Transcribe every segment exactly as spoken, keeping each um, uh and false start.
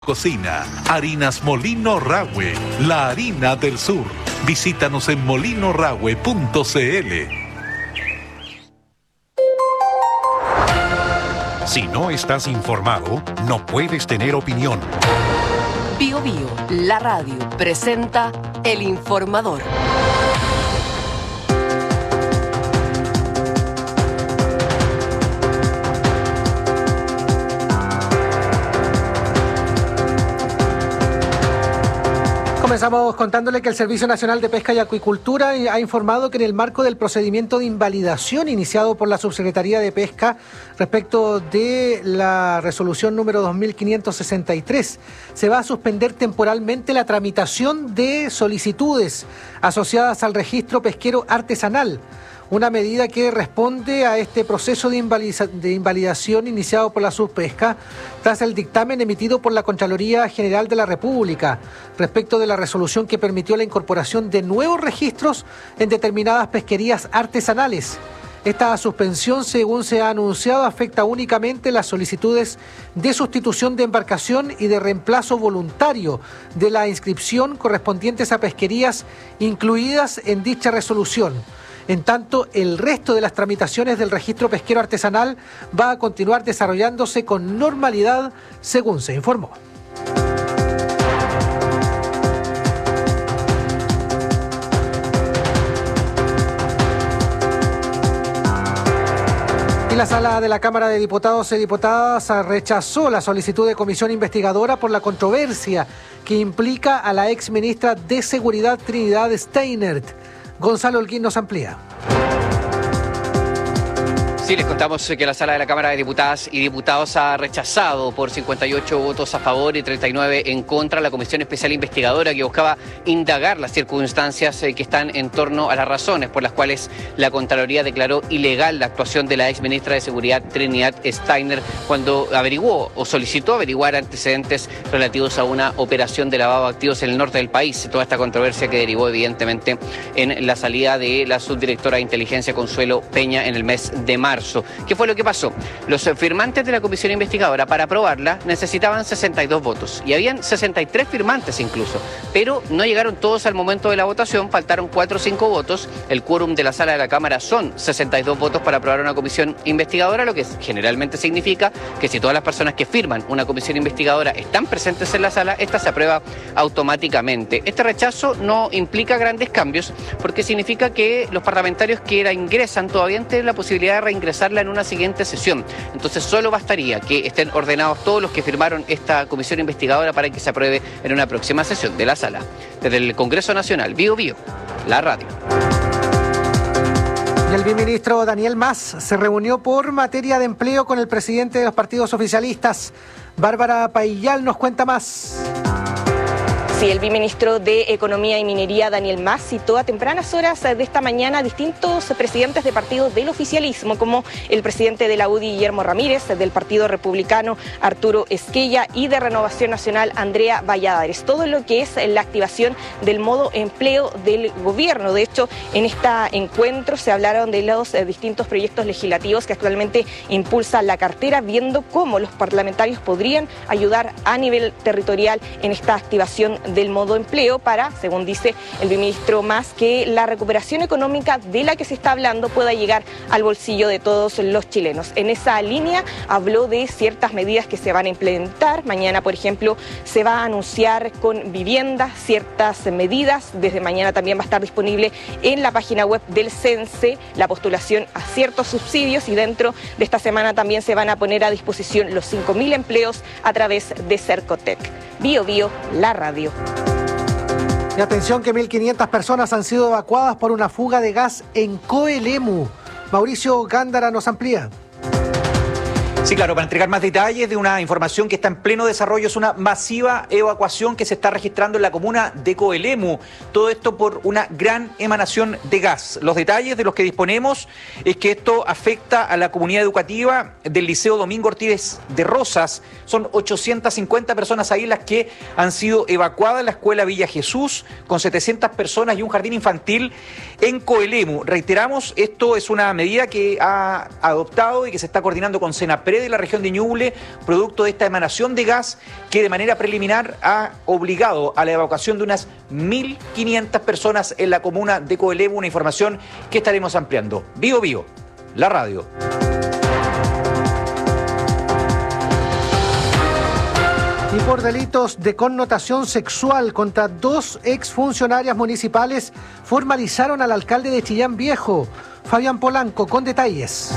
Cocina, Harinas Molino Rahue, la harina del sur. Visítanos en molino rahue punto cl. Si no estás informado, no puedes tener opinión. Bio Bio, la radio, presenta El Informador. Comenzamos contándole que el Servicio Nacional de Pesca y Acuicultura ha informado que en el marco del procedimiento de invalidación iniciado por la Subsecretaría de Pesca respecto de la resolución número dos mil quinientos sesenta y tres, se va a suspender temporalmente la tramitación de solicitudes asociadas al registro pesquero artesanal. Una medida que responde a este proceso de, invaliza, de invalidación iniciado por la Subpesca tras el dictamen emitido por la Contraloría General de la República respecto de la resolución que permitió la incorporación de nuevos registros en determinadas pesquerías artesanales. Esta suspensión, según se ha anunciado, afecta únicamente las solicitudes de sustitución de embarcación y de reemplazo voluntario de la inscripción correspondientes a pesquerías incluidas en dicha resolución. En tanto, el resto de las tramitaciones del registro pesquero artesanal va a continuar desarrollándose con normalidad, según se informó. Y la sala de la Cámara de Diputados y Diputadas rechazó la solicitud de comisión investigadora por la controversia que implica a la exministra de Seguridad Trinidad Steinert. Gonzalo Holguín nos amplía. Sí, les contamos que la Sala de la Cámara de Diputadas y Diputados ha rechazado por cincuenta y ocho votos a favor y treinta y nueve en contra la Comisión Especial Investigadora que buscaba indagar las circunstancias que están en torno a las razones por las cuales la Contraloría declaró ilegal la actuación de la exministra de Seguridad Trinidad Steiner cuando averiguó o solicitó averiguar antecedentes relativos a una operación de lavado de activos en el norte del país. Toda esta controversia que derivó evidentemente en la salida de la subdirectora de Inteligencia Consuelo Peña en el mes de marzo. ¿Qué fue lo que pasó? Los firmantes de la comisión investigadora para aprobarla necesitaban sesenta y dos votos y habían sesenta y tres firmantes incluso, pero no llegaron todos al momento de la votación, faltaron cuatro o cinco votos. El quórum de la sala de la Cámara son sesenta y dos votos para aprobar una comisión investigadora, lo que generalmente significa que si todas las personas que firman una comisión investigadora están presentes en la sala, esta se aprueba automáticamente. Este rechazo no implica grandes cambios porque significa que los parlamentarios que la ingresan todavía tienen la posibilidad de reingresar en una siguiente sesión. Entonces solo bastaría que estén ordenados todos los que firmaron esta comisión investigadora para que se apruebe en una próxima sesión de la sala. Desde el Congreso Nacional, Bio Bio, la radio. Y el viceministro Daniel Mas se reunió por materia de empleo con el presidente de los partidos oficialistas. Bárbara Paillal nos cuenta más. Sí, el viceministro de Economía y Minería, Daniel Mas, citó a tempranas horas de esta mañana a distintos presidentes de partidos del oficialismo, como el presidente de la U D I, Guillermo Ramírez, del Partido Republicano, Arturo Esquella, y de Renovación Nacional, Andrea Valladares. Todo lo que es la activación del modo empleo del gobierno. De hecho, en este encuentro se hablaron de los distintos proyectos legislativos que actualmente impulsa la cartera, viendo cómo los parlamentarios podrían ayudar a nivel territorial en esta activación del modo empleo para, según dice el viceministro Mas, que la recuperación económica de la que se está hablando pueda llegar al bolsillo de todos los chilenos. En esa línea habló de ciertas medidas que se van a implementar. Mañana, por ejemplo, se va a anunciar con vivienda ciertas medidas. Desde mañana también va a estar disponible en la página web del CENSE la postulación a ciertos subsidios, y dentro de esta semana también se van a poner a disposición los cinco mil empleos a través de Cercotec. Bio Bio, la radio. Y atención que mil quinientas personas han sido evacuadas por una fuga de gas en Coelemu. Mauricio Gándara nos amplía. Sí, claro, para entregar más detalles de una información que está en pleno desarrollo, es una masiva evacuación que se está registrando en la comuna de Coelemu. Todo esto por una gran emanación de gas. Los detalles de los que disponemos es que esto afecta a la comunidad educativa del Liceo Domingo Ortiz de Rosas. Son ochocientas cincuenta personas ahí las que han sido evacuadas en la escuela Villa Jesús, con setecientas personas y un jardín infantil en Coelemu. Reiteramos, esto es una medida que ha adoptado y que se está coordinando con Senapred de la región de Ñuble, producto de esta emanación de gas que de manera preliminar ha obligado a la evacuación de unas mil quinientas personas en la comuna de Coelemu, una información que estaremos ampliando. Bio Bio, la radio. Y por delitos de connotación sexual contra dos exfuncionarias municipales formalizaron al alcalde de Chillán Viejo. Fabián Polanco con detalles.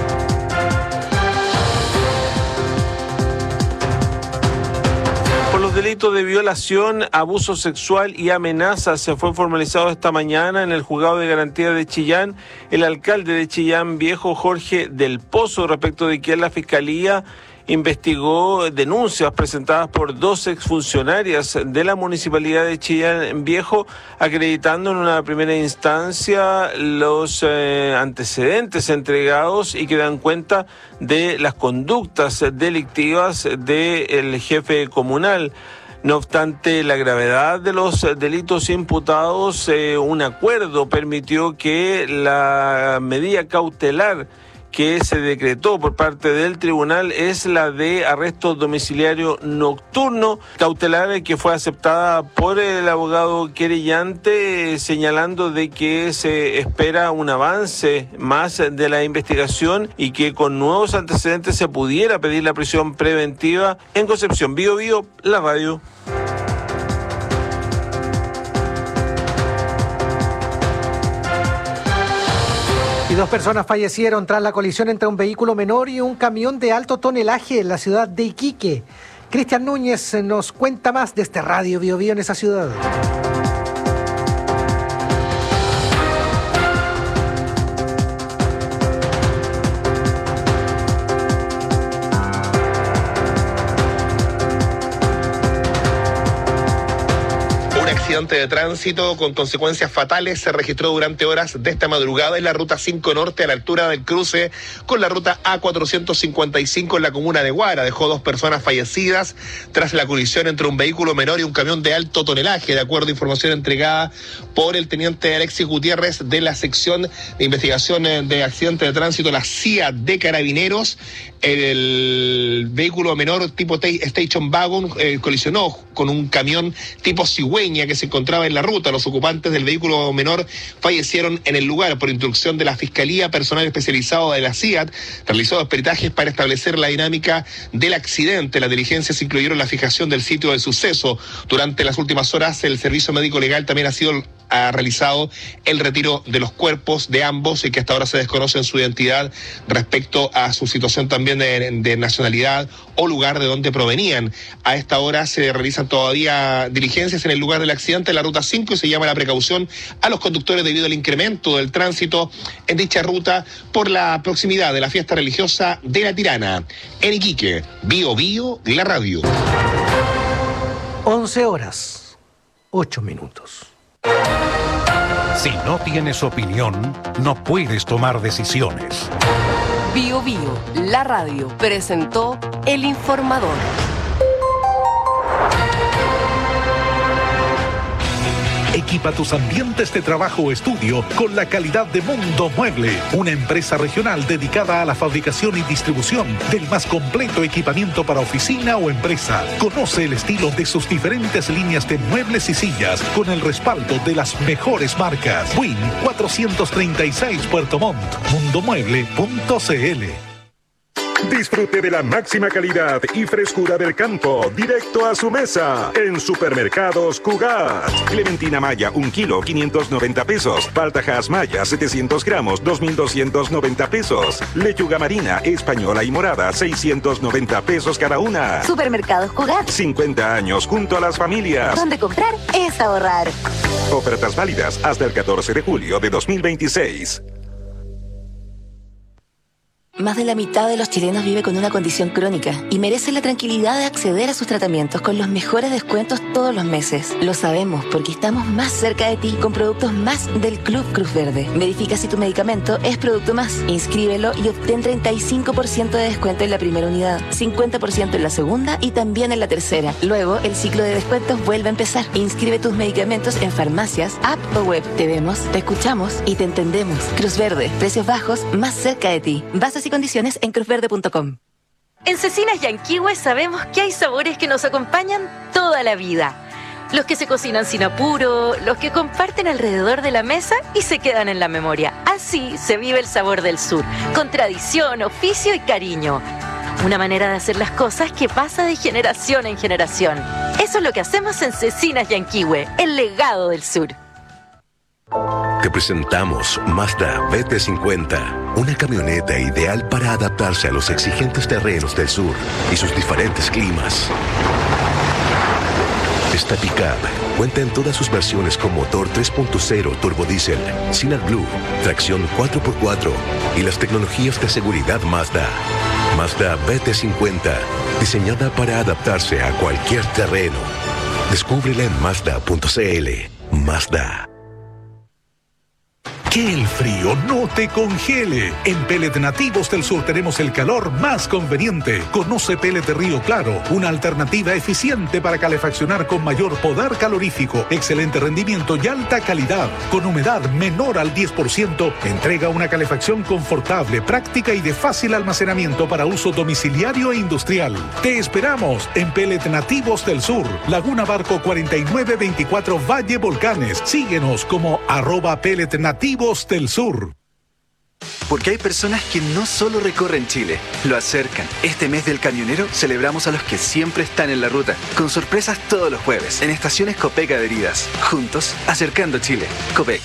Por los delitos de violación, abuso sexual y amenaza se fue formalizado esta mañana en el Juzgado de Garantía de Chillán el alcalde de Chillán Viejo, Jorge del Pozo, respecto de que la Fiscalía investigó denuncias presentadas por dos exfuncionarias de la Municipalidad de Chillán Viejo, acreditando en una primera instancia los eh, antecedentes entregados y que dan cuenta de las conductas delictivas del jefe comunal. No obstante la gravedad de los delitos imputados, eh, un acuerdo permitió que la medida cautelar que se decretó por parte del tribunal es la de arresto domiciliario nocturno, cautelar que fue aceptada por el abogado querellante, señalando de que se espera un avance más de la investigación y que con nuevos antecedentes se pudiera pedir la prisión preventiva. En Concepción, Bio Bio, la radio. Y dos personas fallecieron tras la colisión entre un vehículo menor y un camión de alto tonelaje en la ciudad de Iquique. Cristian Núñez nos cuenta más de este Radio Bio Bio en esa ciudad. De tránsito con consecuencias fatales se registró durante horas de esta madrugada en la ruta cinco Norte a la altura del cruce con la ruta A cuatrocientos cincuenta y cinco en la comuna de Guara. Dejó dos personas fallecidas tras la colisión entre un vehículo menor y un camión de alto tonelaje, de acuerdo a información entregada por el teniente Alexis Gutiérrez de la sección de investigación de accidentes de tránsito, la C I A de Carabineros. El vehículo menor tipo Station Wagon eh, colisionó con un camión tipo cigüeña que se encontraba en la ruta. Los ocupantes del vehículo menor fallecieron en el lugar. Por instrucción de la Fiscalía, personal especializado de la C I A T realizó dos peritajes para establecer la dinámica del accidente. Las diligencias incluyeron la fijación del sitio del suceso. Durante las últimas horas, el servicio médico legal también ha sido ha realizado el retiro de los cuerpos de ambos y que hasta ahora se desconocen su identidad respecto a su situación también de, de nacionalidad o lugar de donde provenían. A esta hora se realizan todavía diligencias en el lugar del accidente en la ruta cinco y se llama la precaución a los conductores debido al incremento del tránsito en dicha ruta por la proximidad de la fiesta religiosa de la Tirana. En Iquique, Bio Bio, la radio. once horas, ocho minutos. Si no tienes opinión, no puedes tomar decisiones. Bio Bio, la radio, presentó El Informador. Equipa tus ambientes de trabajo o estudio con la calidad de Mundo Mueble, una empresa regional dedicada a la fabricación y distribución del más completo equipamiento para oficina o empresa. Conoce el estilo de sus diferentes líneas de muebles y sillas con el respaldo de las mejores marcas. Win cuatrocientos treinta y seis Puerto Montt, mundomueble punto cl. Disfrute de la máxima calidad y frescura del campo, directo a su mesa, en Supermercados Cugat. Clementina Maya, un kilo, quinientos noventa pesos. Paltajas Maya, setecientos gramos, dos mil doscientos noventa pesos. Lechuga marina, española y morada, seiscientos noventa pesos cada una. Supermercados Cugat. cincuenta años junto a las familias. Donde comprar es ahorrar. Ofertas válidas hasta el catorce de julio de dos mil veintiséis. Más de la mitad de los chilenos vive con una condición crónica y merece la tranquilidad de acceder a sus tratamientos con los mejores descuentos todos los meses. Lo sabemos porque estamos más cerca de ti con productos más del Club Cruz Verde. Verifica si tu medicamento es producto más. Inscríbelo y obtén treinta y cinco por ciento de descuento en la primera unidad, cincuenta por ciento en la segunda y también en la tercera. Luego, el ciclo de descuentos vuelve a empezar. Inscribe tus medicamentos en farmacias, app o web. Te vemos, te escuchamos y te entendemos. Cruz Verde, precios bajos más cerca de ti. Bases y condiciones en cruz verde punto com. En Cecinas Yanquihue sabemos que hay sabores que nos acompañan toda la vida. Los que se cocinan sin apuro, los que comparten alrededor de la mesa y se quedan en la memoria. Así se vive el sabor del sur, con tradición, oficio y cariño. Una manera de hacer las cosas que pasa de generación en generación. Eso es lo que hacemos en Cecinas Yanquihue, el legado del sur. Te presentamos Mazda B T cincuenta, una camioneta ideal para adaptarse a los exigentes terrenos del sur y sus diferentes climas. Esta pickup cuenta en todas sus versiones con motor tres punto cero turbodiesel, sin AdBlue, tracción cuatro por cuatro y las tecnologías de seguridad Mazda. Mazda B T cincuenta, diseñada para adaptarse a cualquier terreno. Descúbrela en Mazda punto c l. Mazda. Que el frío no te congele. En Pellet Nativos del Sur tenemos el calor más conveniente. Conoce Pellet Río Claro, una alternativa eficiente para calefaccionar con mayor poder calorífico, excelente rendimiento y alta calidad. Con humedad menor al diez por ciento, entrega una calefacción confortable, práctica y de fácil almacenamiento para uso domiciliario e industrial. Te esperamos en Pellet Nativos del Sur, Laguna Barco cuarenta y nueve veinticuatro Valle Volcanes. Síguenos como arroba Pellet Nativos del Sur. Porque hay personas que no solo recorren Chile, lo acercan. Este mes del camionero celebramos a los que siempre están en la ruta, con sorpresas todos los jueves, en estaciones Copec adheridas. Juntos, acercando Chile. Copec.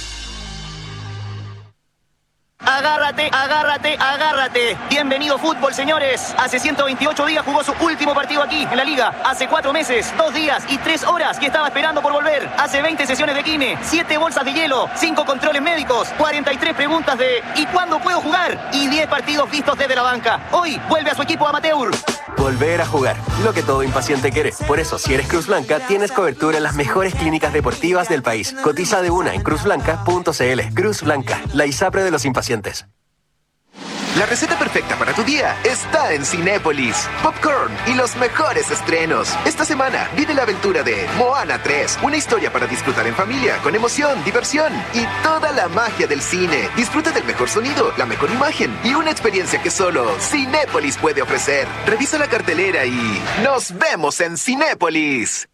Agárrate, agárrate, agárrate. Bienvenido fútbol, señores. Hace ciento veintiocho días jugó su último partido aquí, en la Liga. Hace cuatro meses, dos días y tres horas que estaba esperando por volver. Hace veinte sesiones de kine, siete bolsas de hielo, cinco controles médicos, cuarenta y tres preguntas de ¿y cuándo puedo jugar? Y diez partidos vistos desde la banca. Hoy vuelve a su equipo amateur. Volver a jugar, lo que todo impaciente quiere. Por eso, si eres Cruz Blanca, tienes cobertura en las mejores clínicas deportivas del país. Cotiza de una en cruz blanca punto c l. Cruz Blanca, la ISAPRE de los impacientes. La receta perfecta para tu día está en Cinépolis. Popcorn y los mejores estrenos. Esta semana vive la aventura de Moana tres, una historia para disfrutar en familia, con emoción, diversión y toda la magia del cine. Disfruta del mejor sonido, la mejor imagen y una experiencia que solo Cinépolis puede ofrecer. Revisa la cartelera y ¡nos vemos en Cinépolis!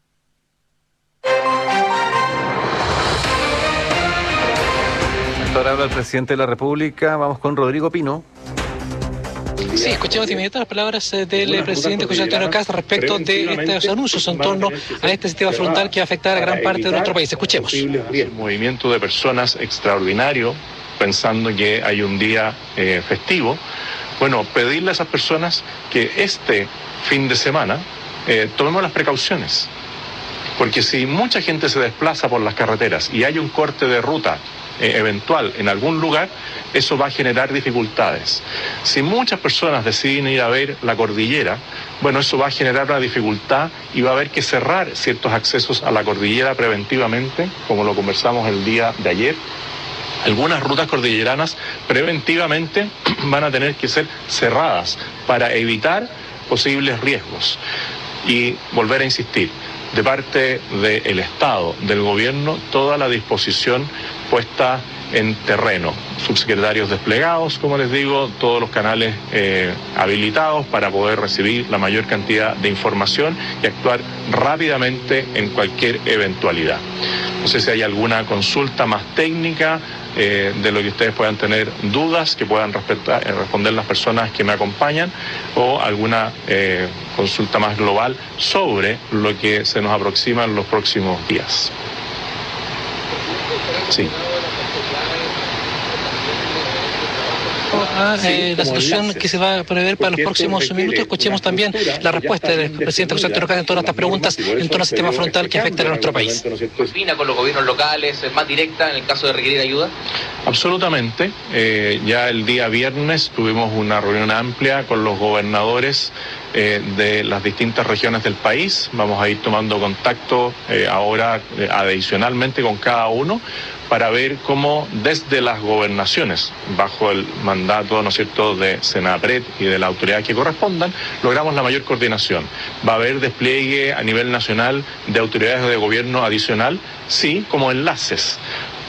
Ahora habla el presidente de la República. Vamos con Rodrigo Pino. Sí, escuchemos de inmediato las palabras del presidente José Antonio Kast respecto de estos anuncios en torno a este sistema frontal que va a afectar a gran parte de nuestro país. Escuchemos. Un movimiento de personas extraordinario, pensando que hay un día eh, festivo. Bueno, pedirle a esas personas que este fin de semana eh, tomemos las precauciones. Porque si mucha gente se desplaza por las carreteras y hay un corte de ruta eh, eventual en algún lugar, eso va a generar dificultades. Si muchas personas deciden ir a ver la cordillera, bueno, eso va a generar una dificultad y va a haber que cerrar ciertos accesos a la cordillera preventivamente, como lo conversamos el día de ayer. Algunas rutas cordilleranas preventivamente van a tener que ser cerradas para evitar posibles riesgos. Y volver a insistir, de parte del Estado, del Gobierno, toda la disposición puesta en terreno. Subsecretarios desplegados, como les digo, todos los canales eh, habilitados para poder recibir la mayor cantidad de información y actuar rápidamente en cualquier eventualidad. No sé si hay alguna consulta más técnica eh, de lo que ustedes puedan tener dudas, que puedan respetar, eh, responder las personas que me acompañan, o alguna eh, consulta más global sobre lo que se nos aproxima en los próximos días. Sí. A eh, la situación que se va a prever para los próximos minutos. Escuchemos también la respuesta del presidente José Antonio Kast en todas estas preguntas en torno al sistema frontal que afecta a nuestro país. ¿Opina con los gobiernos locales, más directa en el caso de requerir ayuda? Absolutamente. Eh, ya el día viernes tuvimos una reunión amplia con los gobernadores eh, de las distintas regiones del país. Vamos a ir tomando contacto eh, ahora eh, adicionalmente con cada uno, para ver cómo desde las gobernaciones, bajo el mandato, ¿no es cierto?, de Senapred y de la autoridad que correspondan, logramos la mayor coordinación. ¿Va a haber despliegue a nivel nacional de autoridades de gobierno adicional? Sí, como enlaces.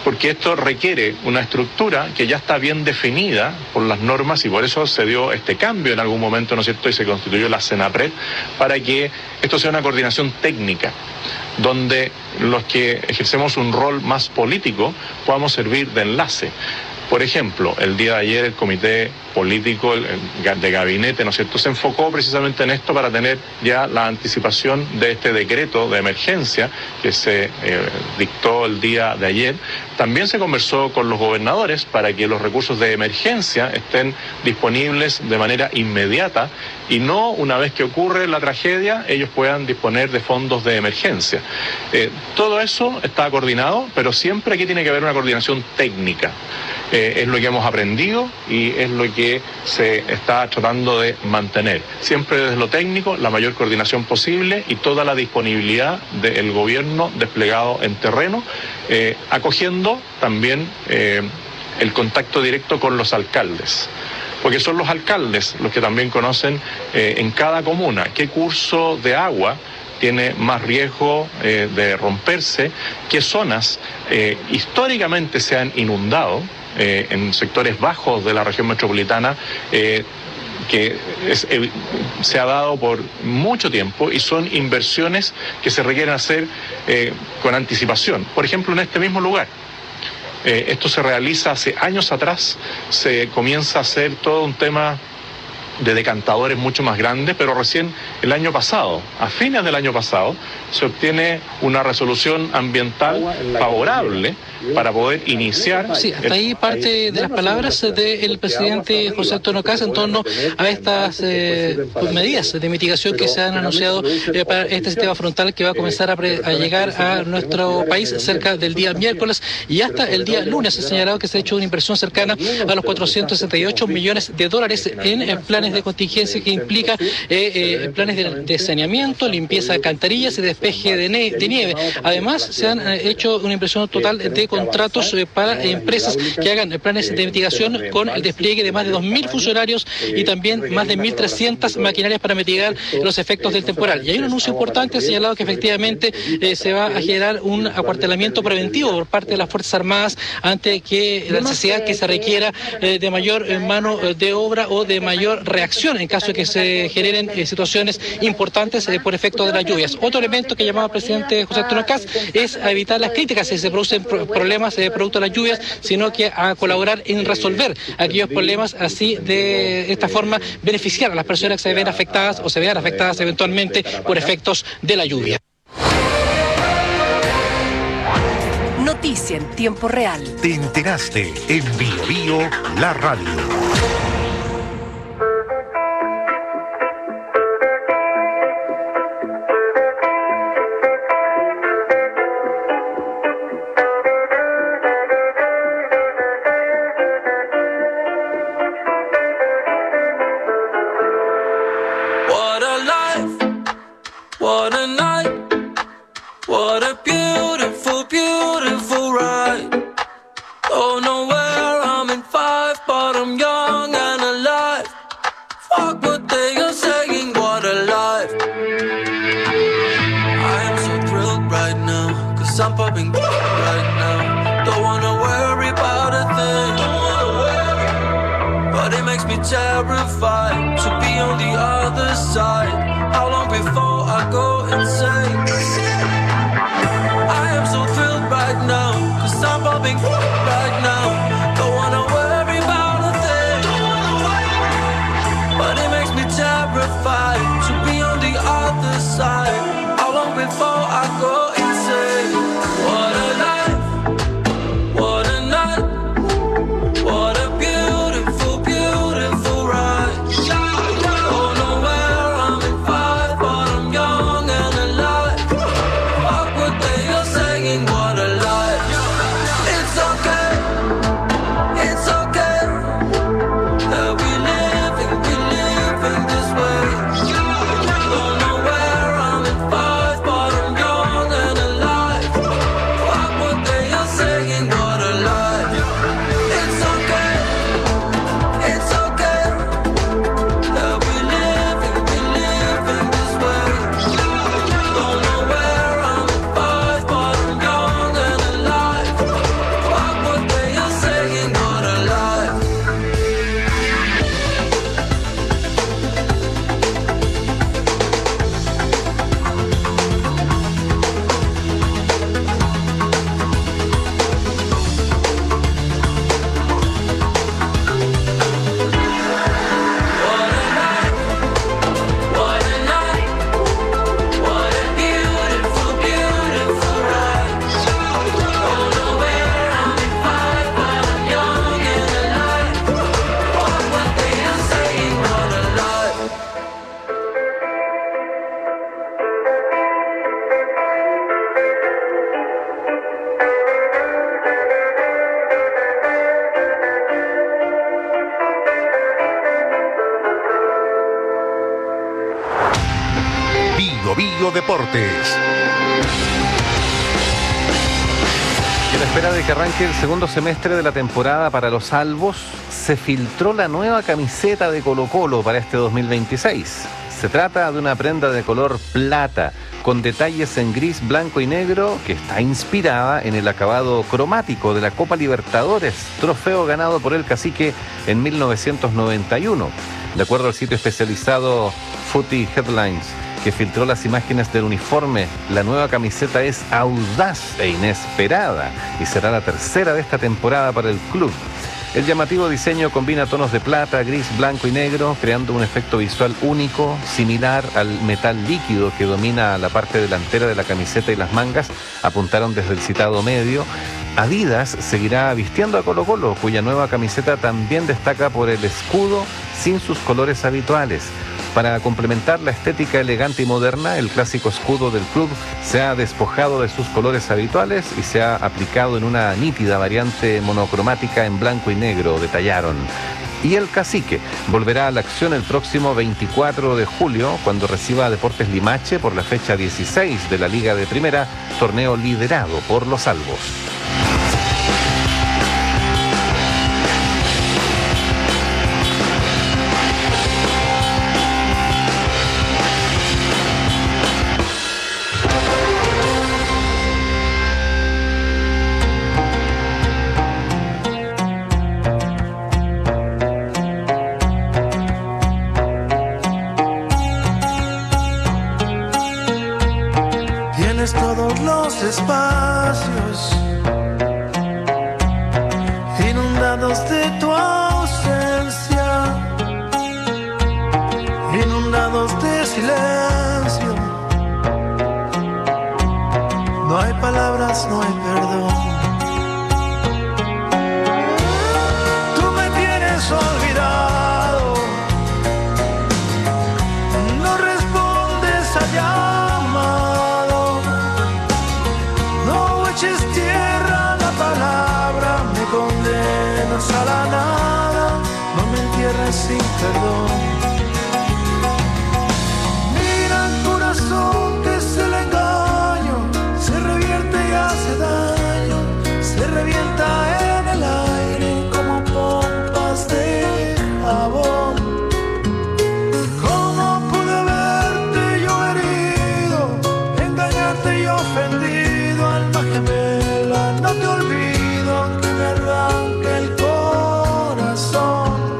porque esto requiere una estructura que ya está bien definida por las normas y por eso se dio este cambio en algún momento, ¿no es cierto?, y se constituyó la Senapred para que esto sea una coordinación técnica, donde los que ejercemos un rol más político podamos servir de enlace. Por ejemplo, el día de ayer el comité político de gabinete, ¿no es cierto?, se enfocó precisamente en esto para tener ya la anticipación de este decreto de emergencia que se eh, dictó el día de ayer. También se conversó con los gobernadores para que los recursos de emergencia estén disponibles de manera inmediata y no una vez que ocurre la tragedia ellos puedan disponer de fondos de emergencia. Eh, todo eso está coordinado, pero siempre aquí tiene que haber una coordinación técnica. Eh, es lo que hemos aprendido y es lo que se está tratando de mantener. Siempre desde lo técnico, la mayor coordinación posible y toda la disponibilidad del gobierno desplegado en terreno, eh, acogiendo también eh, el contacto directo con los alcaldes. Porque son los alcaldes los que también conocen eh, en cada comuna qué curso de agua tiene más riesgo eh, de romperse, qué zonas eh, históricamente se han inundado, Eh, en sectores bajos de la región metropolitana, eh, que es, eh, se ha dado por mucho tiempo y son inversiones que se requieren hacer eh, con anticipación. Por ejemplo, en este mismo lugar, eh, esto se realiza hace años atrás, se comienza a hacer todo un tema de decantadores mucho más grandes, pero recién el año pasado, a fines del año pasado, se obtiene una resolución ambiental favorable para poder iniciar... Sí, hasta ahí parte de las palabras del presidente José Antonio Kast en torno a estas eh, medidas de mitigación que se han anunciado eh, para este sistema frontal que va a comenzar a, pre, a llegar a nuestro país cerca del día miércoles y hasta el día lunes. Se ha señalado que se ha hecho una inversión cercana a los cuatrocientos sesenta y ocho millones de dólares en, en planes de contingencia que implica eh, eh, planes de, de saneamiento, limpieza de alcantarillas y despeje de, ne de nieve. Además, se han eh, hecho una inversión total de contratos eh, para empresas que hagan planes de mitigación con el despliegue de más de dos mil funcionarios y también más de mil trescientas maquinarias para mitigar los efectos del temporal. Y hay un anuncio importante, señalado que efectivamente eh, se va a generar un acuartelamiento preventivo por parte de las Fuerzas Armadas ante que la necesidad que se requiera eh, de mayor eh, mano de obra o de mayor reacción en caso de que se generen eh, situaciones importantes eh, por efecto de las lluvias. Otro elemento que llamaba el presidente José Antonio Kast es a evitar las críticas si se producen pro problemas eh, producto de las lluvias, sino que a colaborar en resolver aquellos problemas, así de esta forma beneficiar a las personas que se ven afectadas o se vean afectadas eventualmente por efectos de la lluvia. Noticia en tiempo real. Te enteraste en Bio Bio, la radio. Terrified to be on the other side. How long before I go insane? I am so thrilled right now, cause I'm popping right now. Don't wanna worry about a thing, but it makes me terrified to be on the other side. How long before I go insane? What a life, what a night, what a beautiful, beautiful ride. Don't know where I'm in five, but I'm young and alive. Fuck what they are saying, what a lie. It's okay, it's okay that we living, we living this way. Don't know where I'm in five, but I'm young. Deportes. Y a la espera de que arranque el segundo semestre de la temporada para los Albos, se filtró la nueva camiseta de Colo-Colo para este dos mil veintiséis. Se trata de una prenda de color plata, con detalles en gris, blanco y negro, que está inspirada en el acabado cromático de la Copa Libertadores, trofeo ganado por el Cacique en mil novecientos noventa y uno. De acuerdo al sitio especializado Footy Headlines, que filtró las imágenes del uniforme, la nueva camiseta es audaz e inesperada y será la tercera de esta temporada para el club. El llamativo diseño combina tonos de plata, gris, blanco y negro, creando un efecto visual único, similar al metal líquido que domina la parte delantera de la camiseta y las mangas, apuntaron desde el citado medio. Adidas seguirá vistiendo a Colo-Colo, cuya nueva camiseta también destaca por el escudo sin sus colores habituales. Para complementar la estética elegante y moderna, el clásico escudo del club se ha despojado de sus colores habituales y se ha aplicado en una nítida variante monocromática en blanco y negro, detallaron. Y el Cacique volverá a la acción el próximo veinticuatro de julio, cuando reciba a Deportes Limache por la fecha dieciséis de la Liga de Primera, torneo liderado por los Albos. Todos los espacios inundados de tu ausencia, inundados de silencio. No hay palabras, no hay perdón. Tú me tienes olvidado, no respondes allá. Tierra la palabra, me condenas a la nada, no me entierres sin perdón. Mira el corazón que es el engaño, se revierte y hace daño, se revienta en el aire como pompas de jabón. ¿Cómo pude verte yo herido, engañarte y ofendido, alma gemela? No te olvido aunque me arranque el corazón.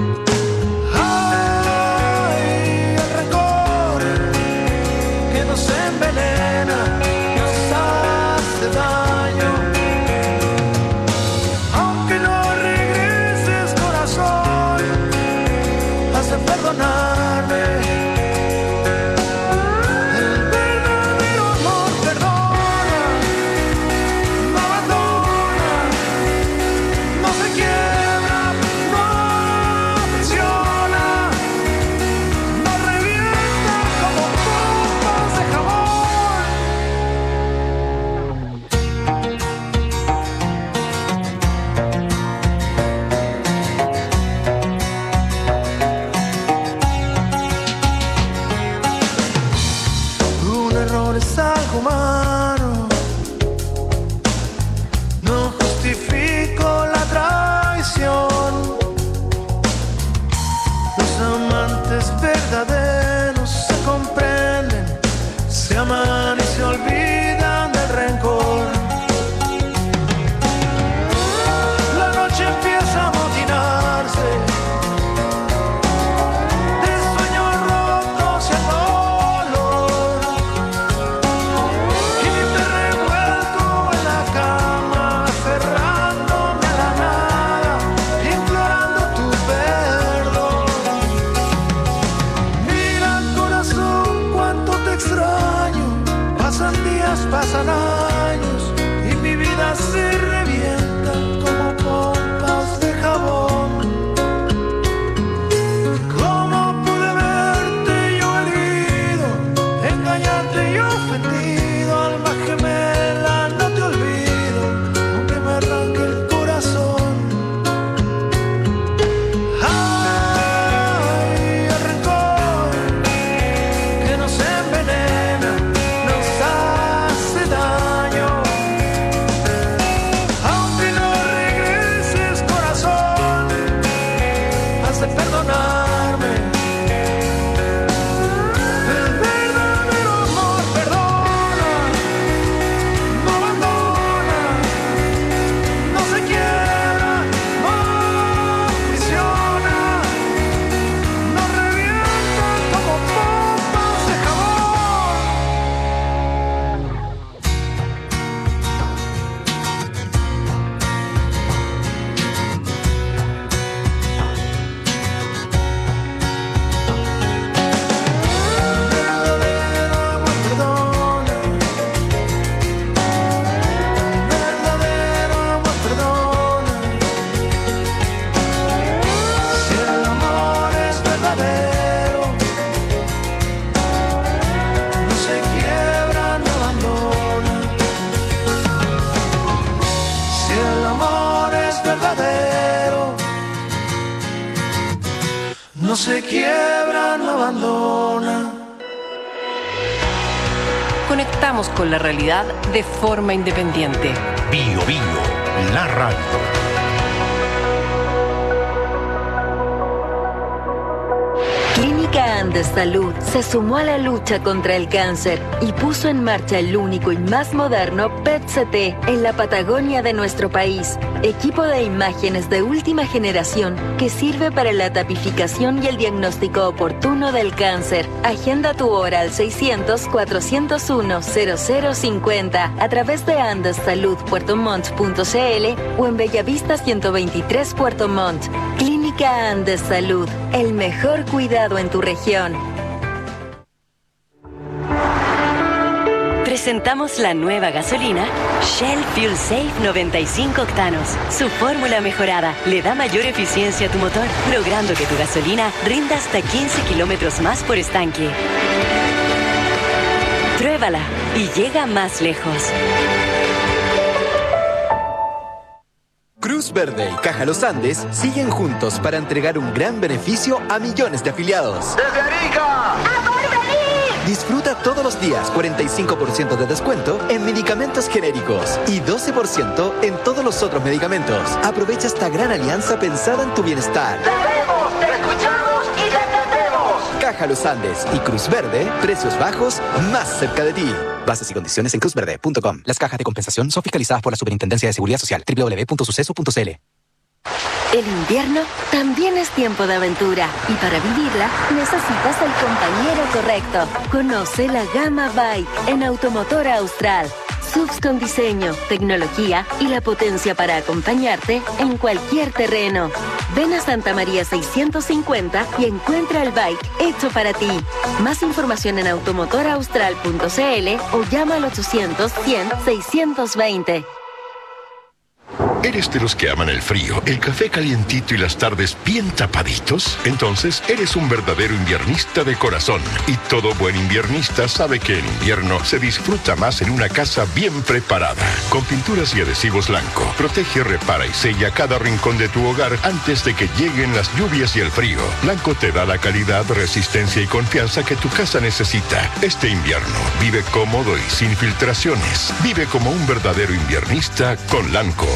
Ay, el rencor que nos envenena, nos hace daño. Aunque no regreses, corazón, has de perdonarme. Es algo humano, no justifico la traición. Los amantes verdaderos se comprenden, se aman y se olvidan del rencor. La noche empieza a amotinarse, de sueños rotos y dolor. Y me revuelco en la cama, aferrándome a la nada, implorando tu perdón. Mira, corazón, cuánto te extraño. Pasan días, pasan años, y mi vida se revienta como pompas de jabón. ¿Cómo pude verte yo herido, engañarte y ofendido, alma gemela? No te olvido, aunque me arranque el corazón. Ay, el rencor que nos envenena, se quiebra, no abandona. Conectamos con la realidad de forma independiente. Bio Bio, la radio. Clínica Andes Salud se sumó a la lucha contra el cáncer y puso en marcha el único y más moderno P E T C T en la Patagonia de nuestro país. Equipo de imágenes de última generación que sirve para la tapificación y el diagnóstico oportuno del cáncer. Agenda tu hora al seiscientos, cuatrocientos uno, cero cero cincuenta a través de andes salud puerto montt punto c l o en Bellavista ciento veintitrés Puerto Montt. Clínica Andes Salud, el mejor cuidado en tu región. Presentamos la nueva gasolina Shell Fuel Safe noventa y cinco octanos. Su fórmula mejorada le da mayor eficiencia a tu motor, logrando que tu gasolina rinda hasta quince kilómetros más por estanque. Pruébala y llega más lejos. Cruz Verde y Caja Los Andes siguen juntos para entregar un gran beneficio a millones de afiliados. ¡Desde Arica! ¡A Porvenir! Disfruta todos los días cuarenta y cinco por ciento de descuento en medicamentos genéricos y doce por ciento en todos los otros medicamentos. Aprovecha esta gran alianza pensada en tu bienestar. ¡Te vemos, te escuchamos y te entendemos! Caja Los Andes y Cruz Verde, precios bajos más cerca de ti. Bases y condiciones en cruz verde punto com. Las cajas de compensación son fiscalizadas por la Superintendencia de Seguridad Social. doble u doble u doble u punto suceso punto c l. El invierno también es tiempo de aventura y para vivirla necesitas el compañero correcto. Conoce la gama Bike en Automotor Austral. S U Vs con diseño, tecnología y la potencia para acompañarte en cualquier terreno. Ven a Santa María seiscientos cincuenta y encuentra el bike hecho para ti. Más información en automotor austral punto c l o llama al ochocientos, cien, seiscientos veinte. ¿Eres de los que aman el frío, el café calientito y las tardes bien tapaditos? Entonces eres un verdadero inviernista de corazón. Y todo buen inviernista sabe que el invierno se disfruta más en una casa bien preparada. Con pinturas y adhesivos Lanco, protege, repara y sella cada rincón de tu hogar antes de que lleguen las lluvias y el frío. Lanco te da la calidad, resistencia y confianza que tu casa necesita. Este invierno vive cómodo y sin filtraciones. Vive como un verdadero inviernista con Lanco.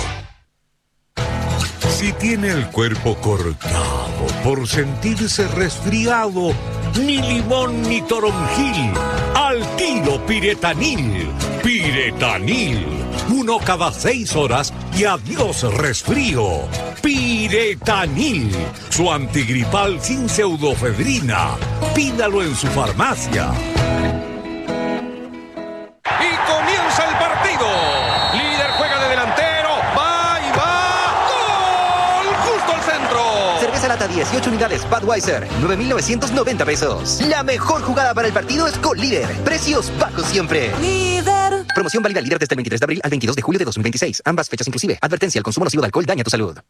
Si tiene el cuerpo cortado por sentirse resfriado, ni limón ni toronjil, al tiro Piretanil. Piretanil, uno cada seis horas y adiós resfrío. Piretanil, su antigripal sin pseudofedrina. Pídalo en su farmacia. Y comienza el partido. Líder juega de delantero. Lata dieciocho unidades Budweiser, nueve mil novecientos noventa pesos. La mejor jugada para el partido es con Líder. Precios bajos siempre. Líder. Promoción válida Líder desde el veintitrés de abril al veintidós de julio de dos mil veintiséis. Ambas fechas inclusive. Advertencia: el consumo nocivo de alcohol daña tu salud.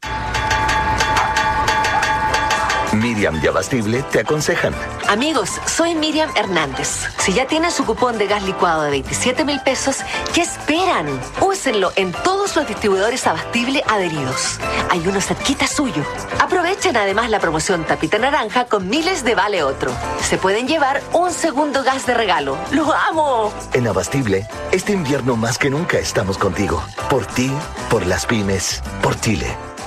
Miriam y Abastible te aconsejan. Amigos, soy Miriam Hernández. Si ya tienen su cupón de gas licuado de veintisiete mil pesos, ¿qué esperan? Úsenlo en todos los distribuidores Abastible adheridos. Hay uno cerquita suyo. Aprovechen además la promoción Tapita Naranja con miles de Vale Otro. Se pueden llevar un segundo gas de regalo. ¡Los amo! En Abastible, este invierno más que nunca estamos contigo. Por ti, por las pymes, por Chile.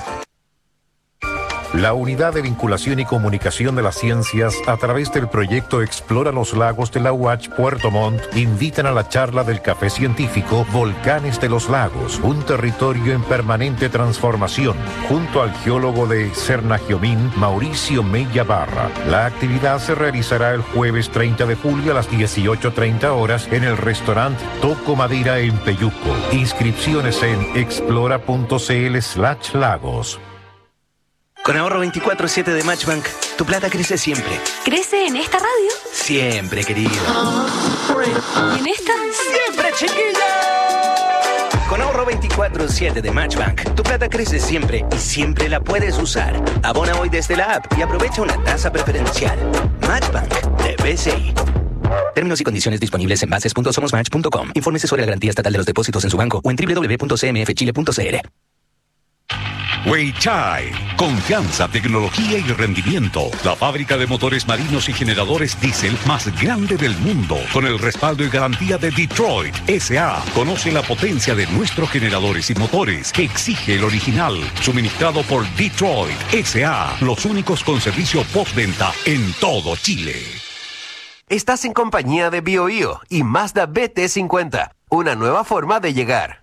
La Unidad de Vinculación y Comunicación de las Ciencias, a través del proyecto Explora los Lagos de la U A C H Puerto Montt, invitan a la charla del café científico Volcanes de los Lagos, un territorio en permanente transformación, junto al geólogo de Cernagiomín, Mauricio Mella Barra. La actividad se realizará el jueves treinta de julio a las dieciocho treinta horas en el restaurante Toco Madera en Peyuco. Inscripciones en explora.cl slash lagos. Con ahorro veinticuatro siete de Matchbank, tu plata crece siempre. ¿Crece en esta radio? Siempre, querido. ¿Y en esta? ¡Siempre, chiquilla! Con ahorro veinticuatro siete de Matchbank, tu plata crece siempre y siempre la puedes usar. Abona hoy desde la app y aprovecha una tasa preferencial. Matchbank de B C I. Términos y condiciones disponibles en bases punto somos match punto com. Infórmese sobre la garantía estatal de los depósitos en su banco o en doble u doble u doble u punto c m f chile punto c l. Weichai, confianza, tecnología y rendimiento. La fábrica de motores marinos y generadores diésel más grande del mundo, con el respaldo y garantía de Detroit S A. Conoce la potencia de nuestros generadores y motores que exige el original, suministrado por Detroit S A, los únicos con servicio postventa en todo Chile. Estás en compañía de BioBio y Mazda B T cincuenta, una nueva forma de llegar.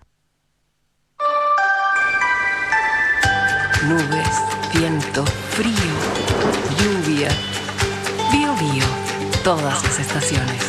Nubes, viento, frío, lluvia. Bio Bio, todas las estaciones.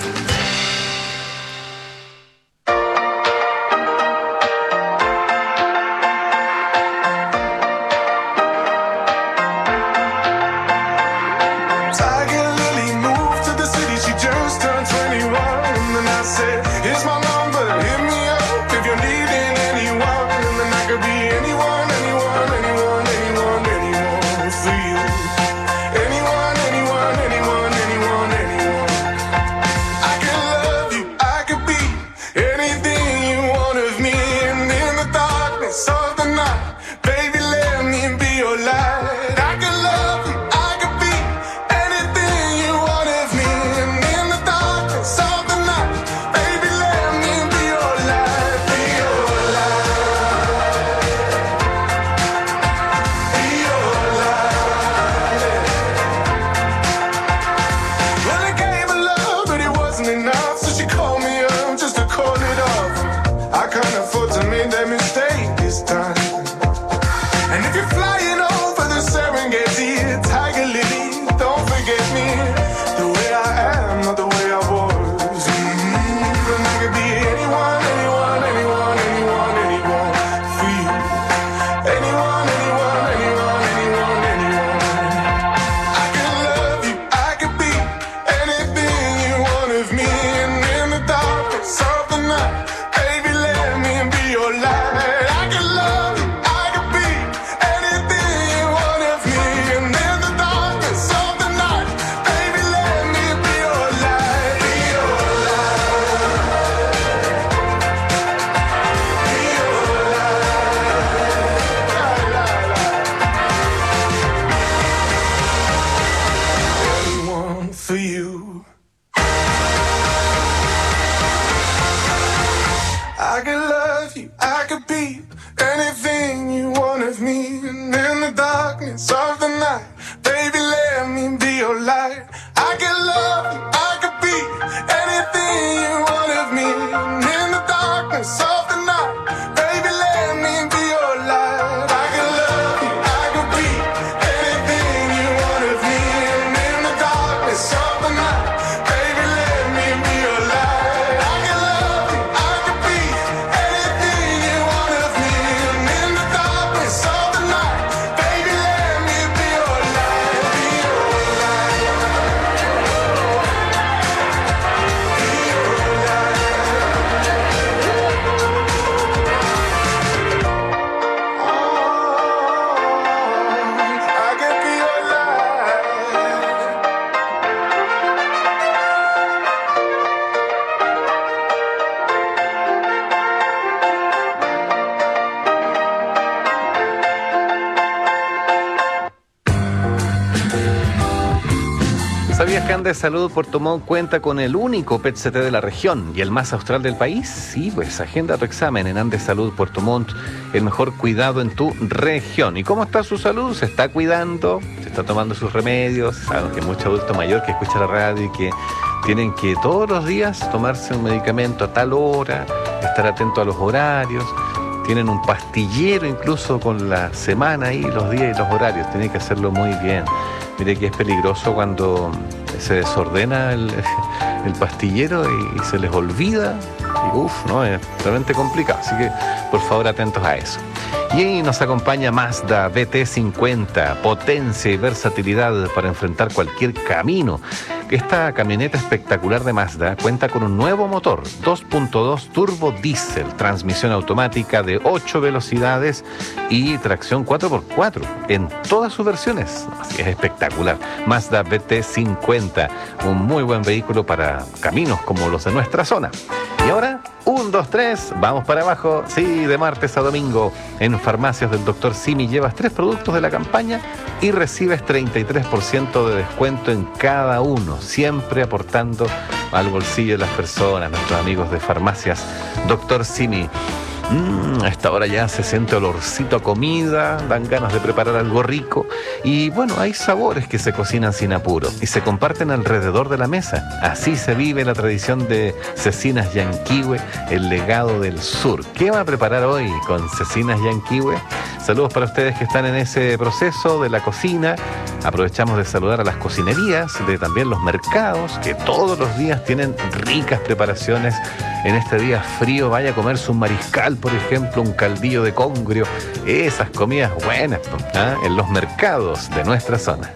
¿Sabías que Andes Salud Puerto Montt cuenta con el único P E T C T de la región y el más austral del país? Sí, pues agenda tu examen en Andes Salud Puerto Montt, el mejor cuidado en tu región. ¿Y cómo está su salud? ¿Se está cuidando? ¿Se está tomando sus remedios? Sabemos que hay mucho adulto mayor que escucha la radio y que tienen que todos los días tomarse un medicamento a tal hora, estar atento a los horarios. Tienen un pastillero incluso con la semana ahí, los días y los horarios. Tienen que hacerlo muy bien. Mire que es peligroso cuando se desordena el, el pastillero y, y se les olvida. Y uff, no, es realmente complicado. Así que, por favor, atentos a eso. Y ahí nos acompaña Mazda B T cincuenta, potencia y versatilidad para enfrentar cualquier camino. Esta camioneta espectacular de Mazda cuenta con un nuevo motor, dos punto dos turbo diésel, transmisión automática de ocho velocidades y tracción cuatro por cuatro en todas sus versiones. Así es espectacular. Mazda B T cincuenta, un muy buen vehículo para caminos como los de nuestra zona. Y ahora Un, dos, tres, vamos para abajo. Sí, de martes a domingo. En farmacias del doctor Simi llevas tres productos de la campaña y recibes treinta y tres por ciento de descuento en cada uno, siempre aportando al bolsillo de las personas, nuestros amigos de farmacias doctor Simi. Mm, a esta hora ya se siente olorcito a comida, dan ganas de preparar algo rico y bueno, hay sabores que se cocinan sin apuro y se comparten alrededor de la mesa. Así se vive la tradición de Cecinas Yanquihue, el legado del sur. ¿Qué va a preparar hoy con Cecinas Yanquihue? Saludos para ustedes que están en ese proceso de la cocina. Aprovechamos de saludar a las cocinerías, de también los mercados, que todos los días tienen ricas preparaciones. En este día frío, vaya a comerse un mariscal, por ejemplo, un caldillo de congrio, esas comidas buenas, ¿eh? En los mercados de nuestra zona.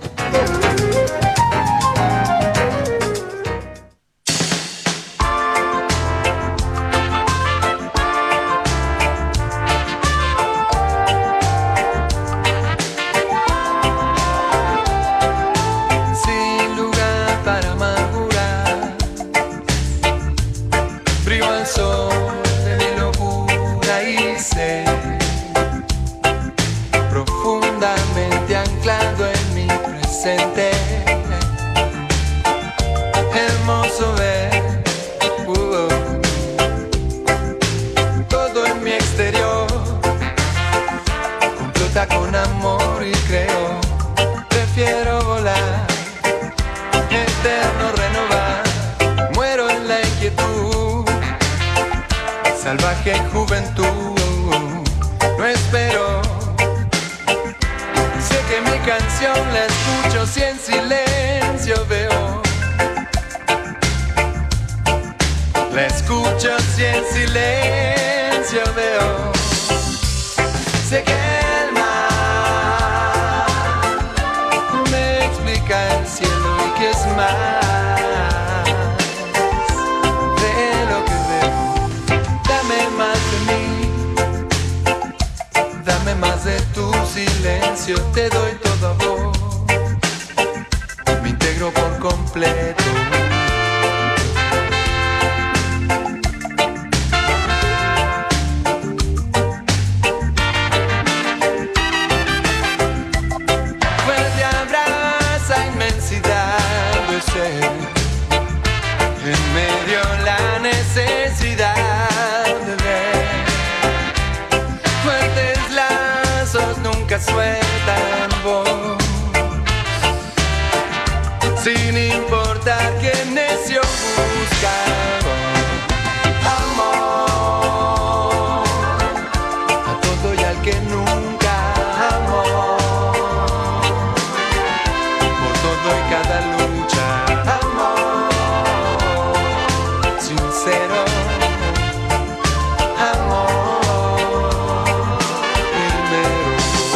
Te doy todo a vos, me integro por completo. Fuerte abraza inmensidad de ser, en medio la necesidad de ver. Fuertes lazos nunca sueltan voz, sin importar qué necio busca amor a todo y al que nunca amó, por todo y cada lucha, amor sincero, amor primero.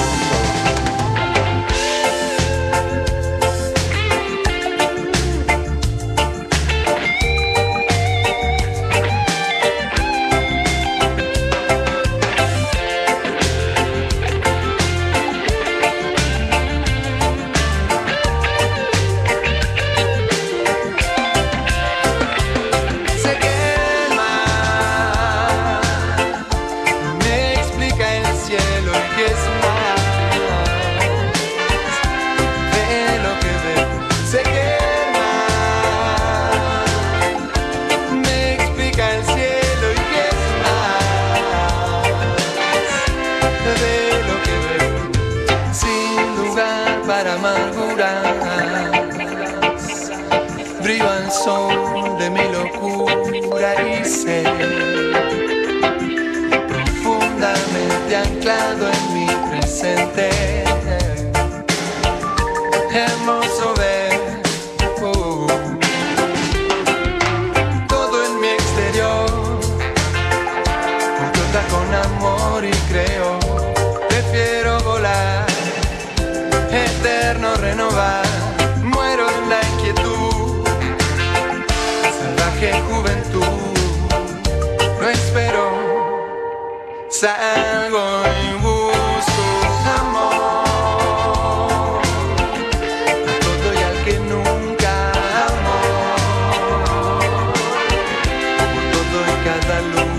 Brillo al sol de mi locura y ser profundamente anclado en mi presente. Hermoso ver uh, todo en mi exterior, completa con amor y creo. Prefiero volar, eterno renovar. Muero en la inquietud, salvaje juventud. No espero, salgo y busco amor a todo y al que nunca amó, por todo y cada luz.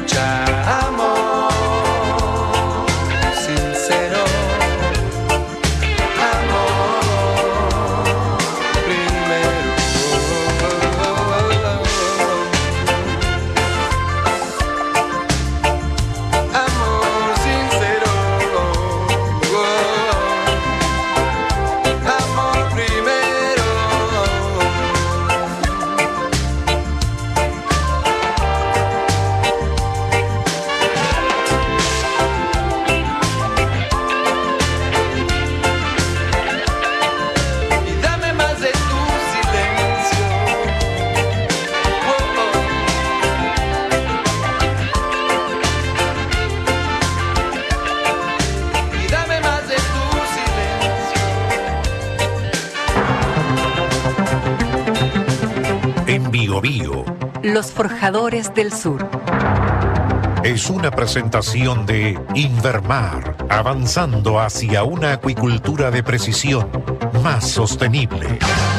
Los Forjadores del Sur. Es una presentación de Invermar, avanzando hacia una acuicultura de precisión más sostenible.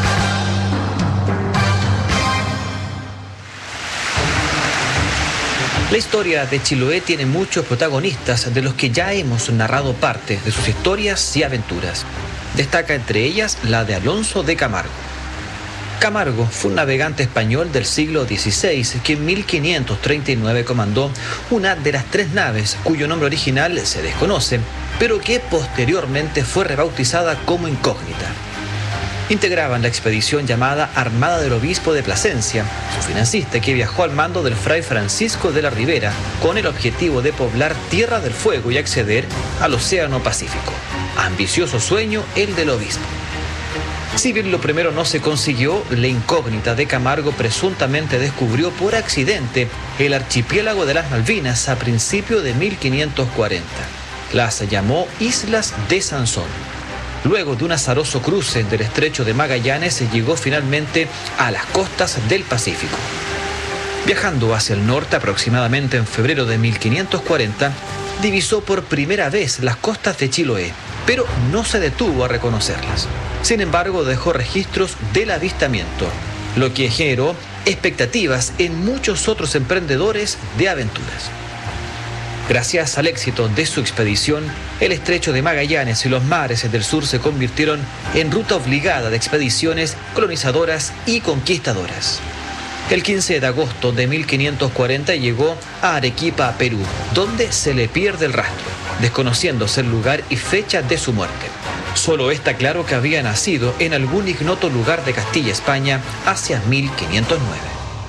La historia de Chiloé tiene muchos protagonistas de los que ya hemos narrado parte de sus historias y aventuras. Destaca entre ellas la de Alonso de Camargo. Camargo fue un navegante español del siglo dieciséis que en mil quinientos treinta y nueve comandó una de las tres naves cuyo nombre original se desconoce, pero que posteriormente fue rebautizada como Incógnita. Integraban la expedición llamada Armada del Obispo de Plasencia, su financista que viajó al mando del fray Francisco de la Ribera con el objetivo de poblar Tierra del Fuego y acceder al Océano Pacífico. Ambicioso sueño el del obispo. Si bien lo primero no se consiguió, la Incógnita de Camargo presuntamente descubrió por accidente el archipiélago de las Malvinas a principios de mil quinientos cuarenta. Las llamó Islas de Sansón. Luego de un azaroso cruce del estrecho de Magallanes, se llegó finalmente a las costas del Pacífico. Viajando hacia el norte aproximadamente en febrero de mil quinientos cuarenta, divisó por primera vez las costas de Chiloé, pero no se detuvo a reconocerlas. Sin embargo, dejó registros del avistamiento, lo que generó expectativas en muchos otros emprendedores de aventuras. Gracias al éxito de su expedición, el estrecho de Magallanes y los mares del sur se convirtieron en ruta obligada de expediciones colonizadoras y conquistadoras. El quince de agosto de mil quinientos cuarenta llegó a Arequipa, Perú, donde se le pierde el rastro, desconociéndose el lugar y fecha de su muerte. Solo está claro que había nacido en algún ignoto lugar de Castilla, España, hacia mil quinientos nueve.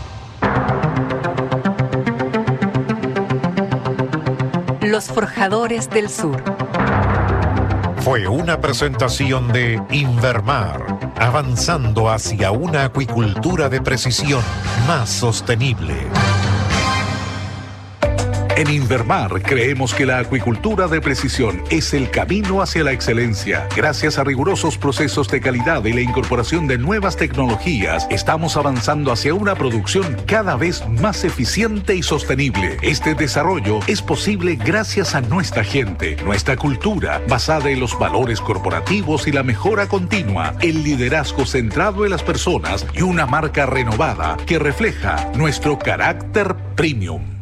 Los Forjadores del Sur. Fue una presentación de Invermar, avanzando hacia una acuicultura de precisión más sostenible. En Invermar creemos que la acuicultura de precisión es el camino hacia la excelencia. Gracias a rigurosos procesos de calidad y la incorporación de nuevas tecnologías, estamos avanzando hacia una producción cada vez más eficiente y sostenible. Este desarrollo es posible gracias a nuestra gente, nuestra cultura, basada en los valores corporativos y la mejora continua, el liderazgo centrado en las personas y una marca renovada que refleja nuestro carácter premium.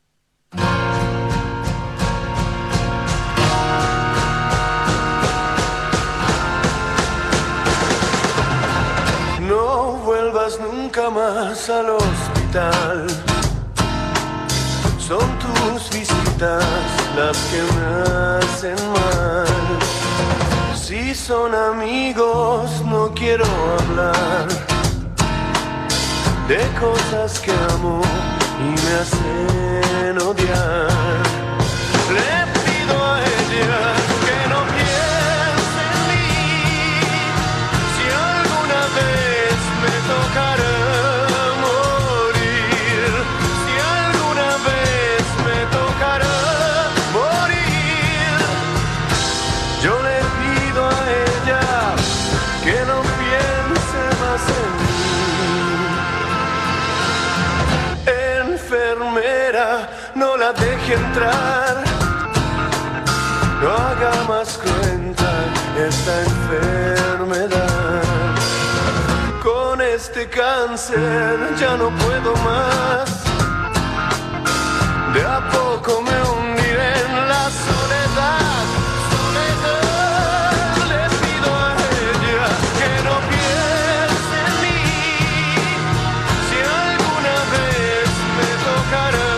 Nunca más al hospital. Son tus visitas las que me hacen mal. Si son amigos no quiero hablar de cosas que amo y me hacen odiar. Le pido a ella que no piense en mí. Si alguna vez me tocará morir, si alguna vez me tocará morir, yo le pido a ella que no piense más en mí. Enfermera, no la deje entrar, no haga más cruenta esta enfermedad. Con este cáncer ya no puedo más, de a poco me hundiré en la soledad, soledad. Le pido a ella que no piense en mí. Si alguna vez me tocará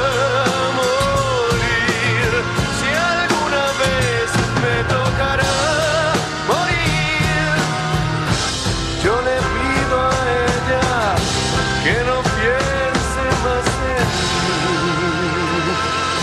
morir, si alguna vez me tocará morir, yo le pido a ella que no piense más en mí.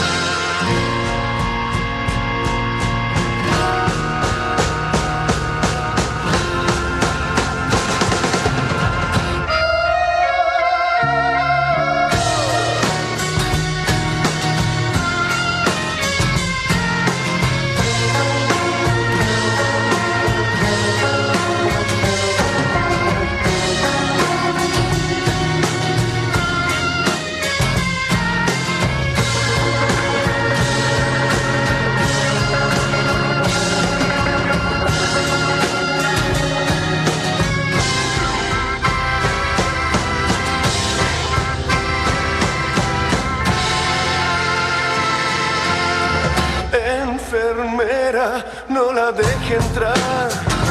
enfermera, no la deje entrar.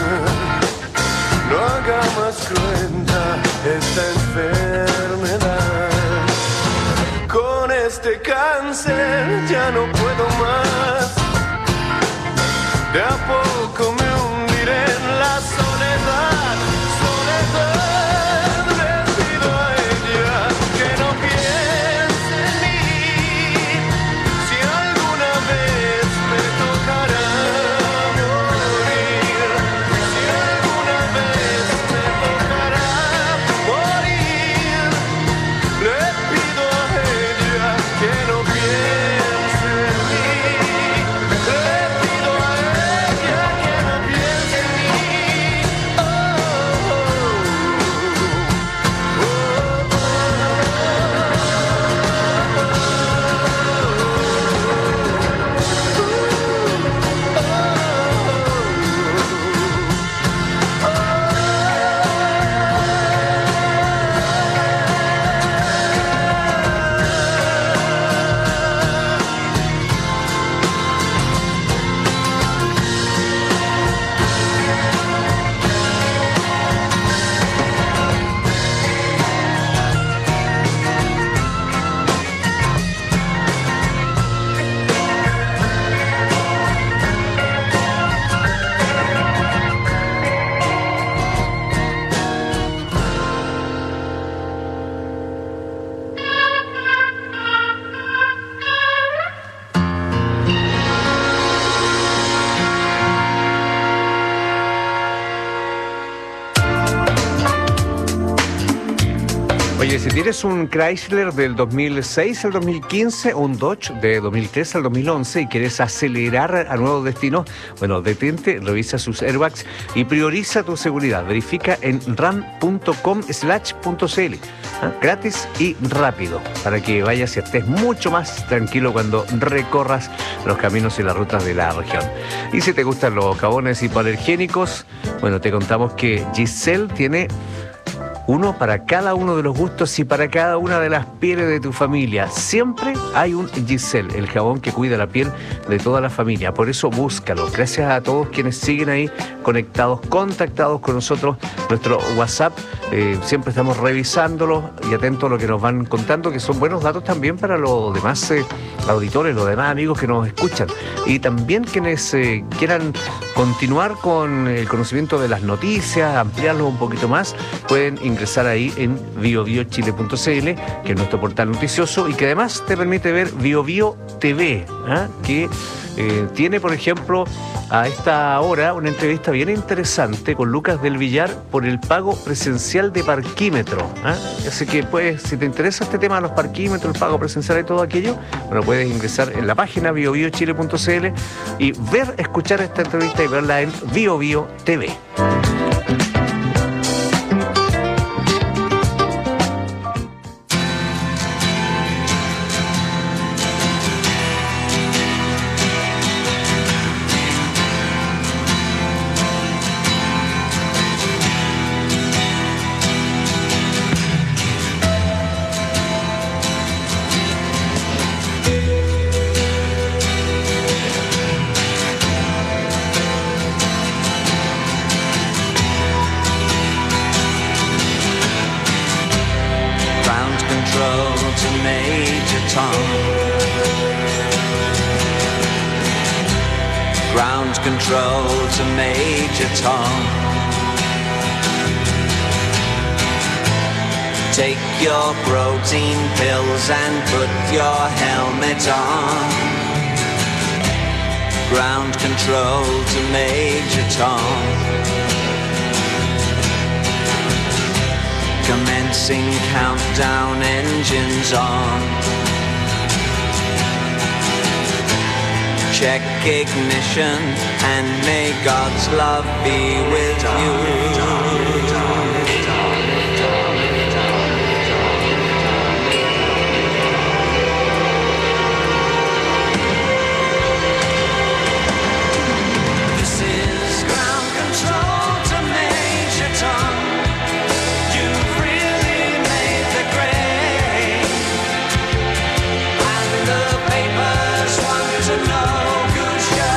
No haga más cruenta esta enfermedad. Con este cáncer ya no puedo más. De a poco me hundiré en la soledad. Soledad, le pido a ella que no piense en mí. Si alguna vez me tocará morir, si alguna vez me tocará morir, le pido a ella que no piense en mí. Le pido a ella que no piense en mí. Oh, oh, Oye, si tienes un Chrysler del dos mil seis al dos mil quince o un Dodge de dos mil tres al dos mil once y quieres acelerar a nuevos destinos, bueno, detente, revisa sus airbags y prioriza tu seguridad. Verifica en ram.com slash punto cl. ¿eh? Gratis y rápido, para que vayas y estés mucho más tranquilo cuando recorras los caminos y las rutas de la región. Y si te gustan los jabones hipoalergénicos, bueno, te contamos que Giselle tiene uno para cada uno de los gustos y para cada una de las pieles de tu familia. Siempre hay un Giselle, el jabón que cuida la piel de toda la familia. Por eso búscalo. Gracias a todos quienes siguen ahí conectados, contactados con nosotros. Nuestro WhatsApp, eh, siempre estamos revisándolo y atentos a lo que nos van contando, que son buenos datos también para los demás eh, auditores, los demás amigos que nos escuchan. Y también quienes eh, quieran continuar con el conocimiento de las noticias, ampliarlo un poquito más, pueden ingresar ahí en bio bio chile punto cl, que es nuestro portal noticioso y que además te permite ver BioBio T V, ¿eh? que eh, tiene, por ejemplo, a esta hora una entrevista bien interesante con Lucas del Villar por el pago presencial de parquímetro. ¿eh? Así que, pues, si te interesa este tema de los parquímetros, el pago presencial y todo aquello, bueno, puedes ingresar en la página bio bio chile punto cl y ver, escuchar esta entrevista y verla en BioBio T V. Control to Major Tom. Take your protein pills and put your helmet on. Ground control to Major Tom. Commencing countdown, engines on. Check ignition and may God's love be with you. This is ground control to Major Tom. You've really made the grade, and the papers want to know.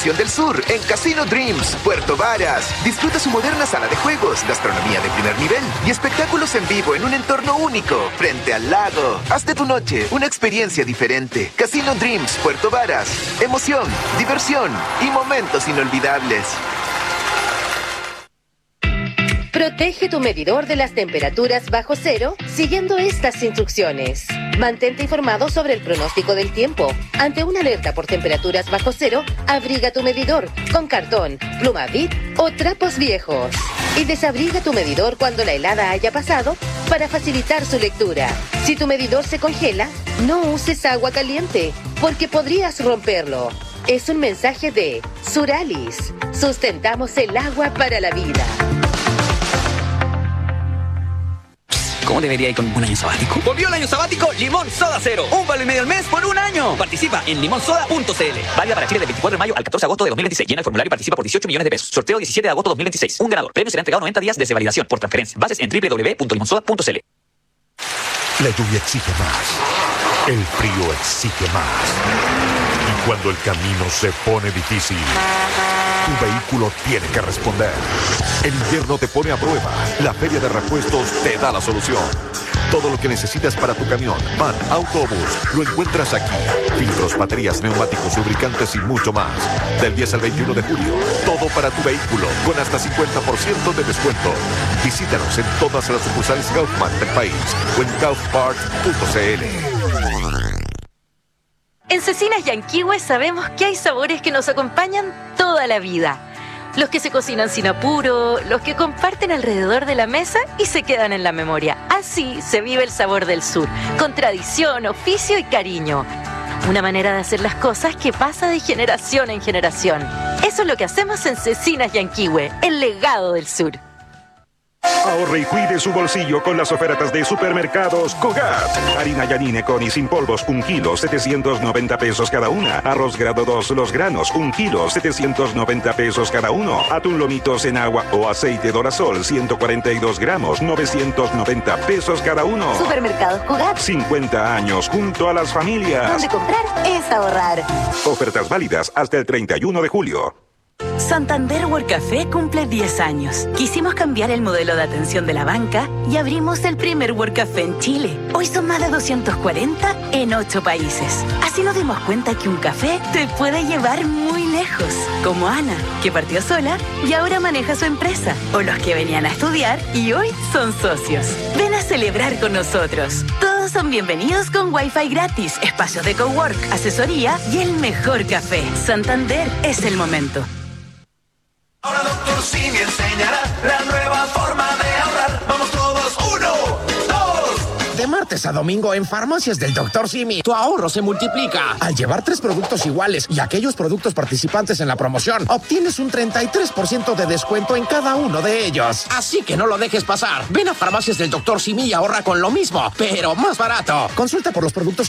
emoción del sur en Casino Dreams, Puerto Varas. Disfruta su moderna sala de juegos, gastronomía de primer nivel y espectáculos en vivo en un entorno único, frente al lago. Haz de tu noche una experiencia diferente. Casino Dreams, Puerto Varas. Emoción, diversión y momentos inolvidables. Protege tu medidor de las temperaturas bajo cero siguiendo estas instrucciones. Mantente informado sobre el pronóstico del tiempo. Ante una alerta por temperaturas bajo cero, abriga tu medidor con cartón, pluma Bic o trapos viejos. Y desabriga tu medidor cuando la helada haya pasado para facilitar su lectura. Si tu medidor se congela, no uses agua caliente porque podrías romperlo. Es un mensaje de Suralis. Sustentamos el agua para la vida. ¿Cómo debería ir con un año sabático? Volvió el año sabático Limón Soda Cero. Un vale y medio al mes por un año. Participa en limón soda punto c l. Válida para Chile del veinticuatro de mayo al catorce de agosto de dos mil veintiséis. Llena el formulario y participa por dieciocho millones de pesos. Sorteo diecisiete de agosto de dos mil veintiséis. Un ganador. Premio será entregado noventa días desde validación por transferencia. Bases en doble u doble u doble u punto limón soda punto c l. La lluvia exige más. El frío exige más. Y cuando el camino se pone difícil, tu vehículo tiene que responder. El invierno te pone a prueba. La Feria de Repuestos te da la solución. Todo lo que necesitas para tu camión, van, autobús, lo encuentras aquí. Filtros, baterías, neumáticos, lubricantes y mucho más. Del diez al veintiuno de julio, todo para tu vehículo, con hasta cincuenta por ciento de descuento. Visítanos en todas las sucursales Kaufman del país o en kaufpart punto c l. En Cecinas Yanquihue sabemos que hay sabores que nos acompañan toda la vida. Los que se cocinan sin apuro, los que comparten alrededor de la mesa y se quedan en la memoria. Así se vive el sabor del sur, con tradición, oficio y cariño. Una manera de hacer las cosas que pasa de generación en generación. Eso es lo que hacemos en Cecinas Yanquihue, el legado del sur. Ahorre y cuide su bolsillo con las ofertas de Supermercados Cogat. Harina Yanine con y sin polvos, un kilo, setecientos noventa pesos cada una. Arroz grado dos, los granos, un kilo, setecientos noventa pesos cada uno. Atún lomitos en agua o aceite Dorasol, ciento cuarenta y dos gramos, novecientos noventa pesos cada uno. Supermercados Cogat. cincuenta años junto a las familias. Donde comprar es ahorrar. Ofertas válidas hasta el treinta y uno de julio. Santander World Café cumple diez años. Quisimos cambiar el modelo de atención de la banca y abrimos el primer World Café en Chile. Hoy son más de doscientos cuarenta en ocho países. Así nos dimos cuenta que un café te puede llevar muy lejos. Como Ana, que partió sola y ahora maneja su empresa. O los que venían a estudiar y hoy son socios. Ven a celebrar con nosotros. Todos son bienvenidos con Wi-Fi gratis, espacios de cowork, asesoría y el mejor café. Santander es el momento. Ahora Doctor Simi enseñará la nueva forma de ahorrar. Vamos todos, uno, dos. De martes a domingo en Farmacias del Doctor Simi, tu ahorro se multiplica. Al llevar tres productos iguales y aquellos productos participantes en la promoción, obtienes un treinta y tres por ciento de descuento en cada uno de ellos. Así que no lo dejes pasar. Ven a Farmacias del Doctor Simi y ahorra con lo mismo, pero más barato. Consulta por los productos